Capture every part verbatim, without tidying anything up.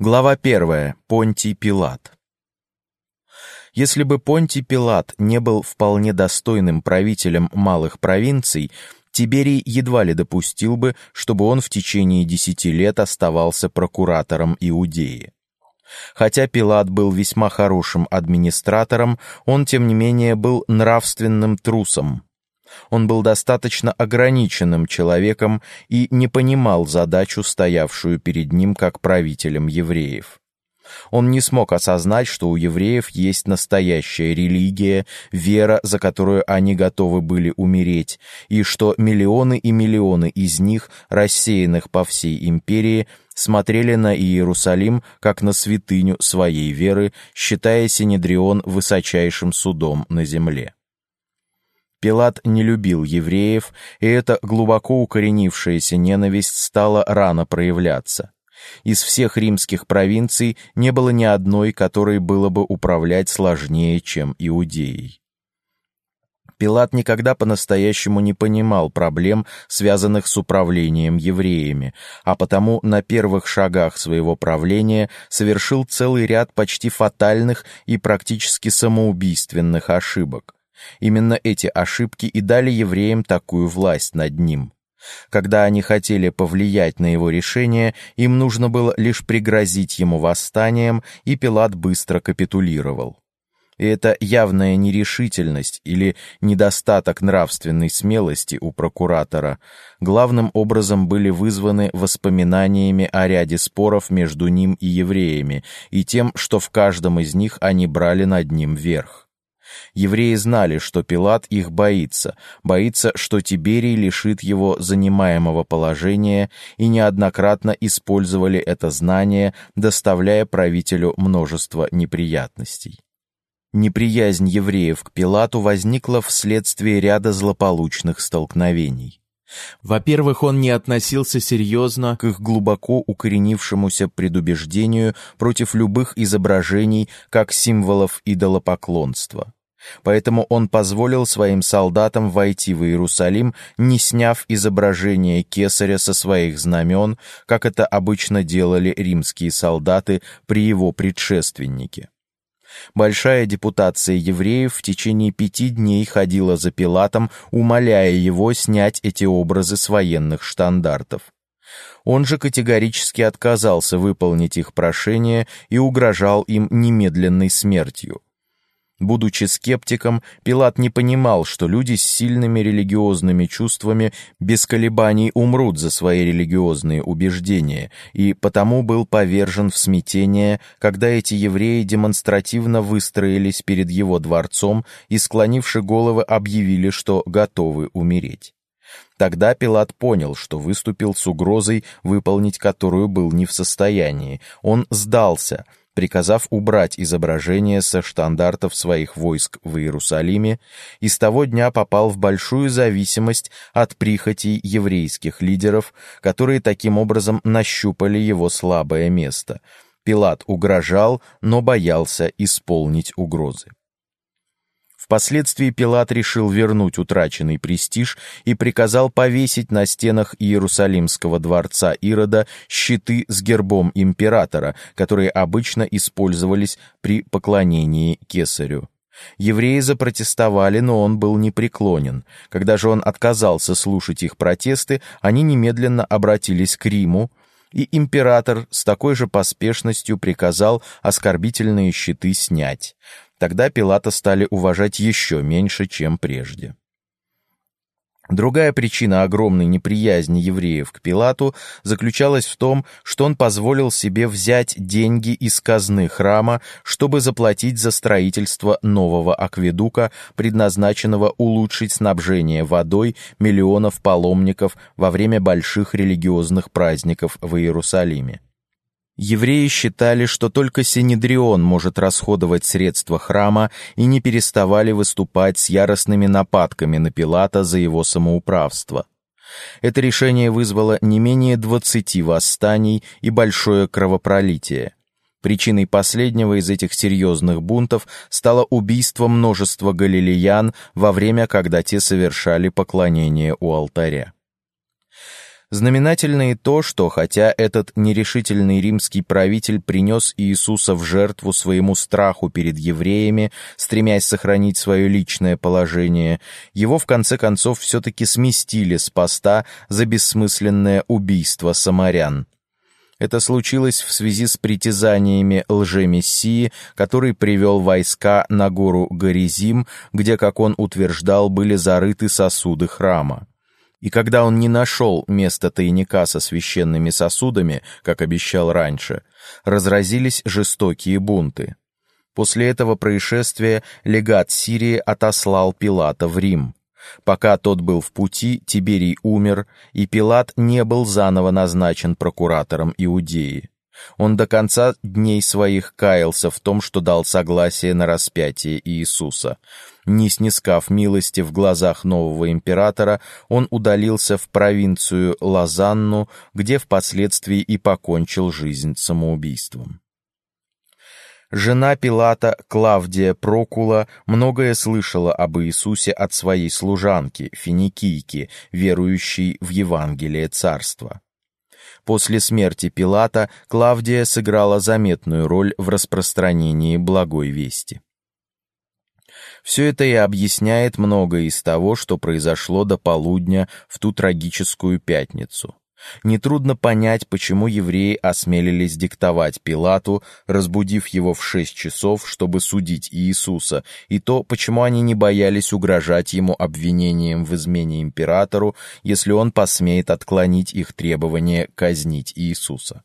Глава первая. Понтий Пилат. Если бы Понтий Пилат не был вполне достойным правителем малых провинций, Тиберий едва ли допустил бы, чтобы он в течение десяти лет оставался прокуратором Иудеи. Хотя Пилат был весьма хорошим администратором, он, тем не менее, был нравственным трусом. Он был достаточно ограниченным человеком и не понимал задачу, стоявшую перед ним как правителем евреев. Он не смог осознать, что у евреев есть настоящая религия, вера, за которую они готовы были умереть, и что миллионы и миллионы из них, рассеянных по всей империи, смотрели на Иерусалим как на святыню своей веры, считая Синедрион высочайшим судом на земле. Пилат не любил евреев, и эта глубоко укоренившаяся ненависть стала рано проявляться. Из всех римских провинций не было ни одной, которой было бы управлять сложнее, чем Иудеей. Пилат никогда по-настоящему не понимал проблем, связанных с управлением евреями, а потому на первых шагах своего правления совершил целый ряд почти фатальных и практически самоубийственных ошибок. Именно эти ошибки и дали евреям такую власть над ним. Когда они хотели повлиять на его решение, им нужно было лишь пригрозить ему восстанием, и Пилат быстро капитулировал. И эта явная нерешительность или недостаток нравственной смелости у прокуратора главным образом были вызваны воспоминаниями о ряде споров между ним и евреями и тем, что в каждом из них они брали над ним верх. Евреи знали, что Пилат их боится, боится, что Тиберий лишит его занимаемого положения, и неоднократно использовали это знание, доставляя правителю множество неприятностей. Неприязнь евреев к Пилату возникла вследствие ряда злополучных столкновений. Во-первых, он не относился серьезно к их глубоко укоренившемуся предубеждению против любых изображений как символов идолопоклонства. Поэтому он позволил своим солдатам войти в Иерусалим, не сняв изображение кесаря со своих знамен, как это обычно делали римские солдаты при его предшественнике. Большая депутация евреев в течение пяти дней ходила за Пилатом, умоляя его снять эти образы с военных штандартов. Он же категорически отказался выполнить их прошение и угрожал им немедленной смертью. Будучи скептиком, Пилат не понимал, что люди с сильными религиозными чувствами без колебаний умрут за свои религиозные убеждения, и потому был повержен в смятение, когда эти евреи демонстративно выстроились перед его дворцом и, склонивши головы, объявили, что готовы умереть. Тогда Пилат понял, что выступил с угрозой, выполнить которую был не в состоянии. Он сдался, приказав убрать изображение со штандартов своих войск в Иерусалиме, и с того дня попал в большую зависимость от прихотей еврейских лидеров, которые таким образом нащупали его слабое место. Пилат угрожал, но боялся исполнить угрозы. Впоследствии Пилат решил вернуть утраченный престиж и приказал повесить на стенах Иерусалимского дворца Ирода щиты с гербом императора, которые обычно использовались при поклонении кесарю. Евреи запротестовали, но он был непреклонен. Когда же он отказался слушать их протесты, они немедленно обратились к Риму, и император с такой же поспешностью приказал оскорбительные щиты снять. Тогда Пилата стали уважать еще меньше, чем прежде. Другая причина огромной неприязни евреев к Пилату заключалась в том, что он позволил себе взять деньги из казны храма, чтобы заплатить за строительство нового акведука, предназначенного улучшить снабжение водой миллионов паломников во время больших религиозных праздников в Иерусалиме. Евреи считали, что только Синедрион может расходовать средства храма, и не переставали выступать с яростными нападками на Пилата за его самоуправство. Это решение вызвало не менее двадцати восстаний и большое кровопролитие. Причиной последнего из этих серьезных бунтов стало убийство множества галилеян во время, когда те совершали поклонение у алтаря. Знаменательно и то, что хотя этот нерешительный римский правитель принес Иисуса в жертву своему страху перед евреями, стремясь сохранить свое личное положение, его в конце концов все-таки сместили с поста за бессмысленное убийство самарян. Это случилось в связи с притязаниями лжемессии, который привел войска на гору Горизим, где, как он утверждал, были зарыты сосуды храма. И когда он не нашел места тайника со священными сосудами, как обещал раньше, разразились жестокие бунты. После этого происшествия легат Сирии отослал Пилата в Рим. Пока тот был в пути, Тиберий умер, и Пилат не был заново назначен прокуратором Иудеи. Он до конца дней своих каялся в том, что дал согласие на распятие Иисуса. Не снискав милости в глазах нового императора, он удалился в провинцию Лозанну, где впоследствии и покончил жизнь самоубийством. Жена Пилата, Клавдия Прокула, многое слышала об Иисусе от своей служанки, финикийки, верующей в Евангелие Царства. После смерти Пилата Клавдия сыграла заметную роль в распространении благой вести. Все это и объясняет многое из того, что произошло до полудня в ту трагическую пятницу. Нетрудно понять, почему евреи осмелились диктовать Пилату, разбудив его в шесть часов, чтобы судить Иисуса, и то, почему они не боялись угрожать ему обвинением в измене императору, если он посмеет отклонить их требование казнить Иисуса.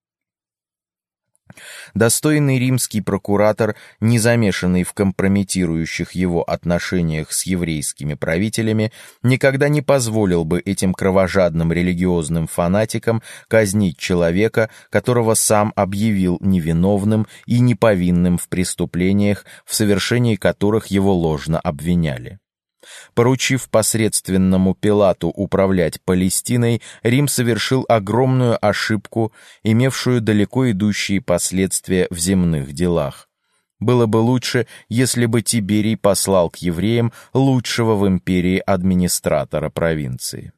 Достойный римский прокуратор, не замешанный в компрометирующих его отношениях с еврейскими правителями, никогда не позволил бы этим кровожадным религиозным фанатикам казнить человека, которого сам объявил невиновным и неповинным в преступлениях, в совершении которых его ложно обвиняли. Поручив посредственному Пилату управлять Палестиной, Рим совершил огромную ошибку, имевшую далеко идущие последствия в земных делах. Было бы лучше, если бы Тиберий послал к евреям лучшего в империи администратора провинции.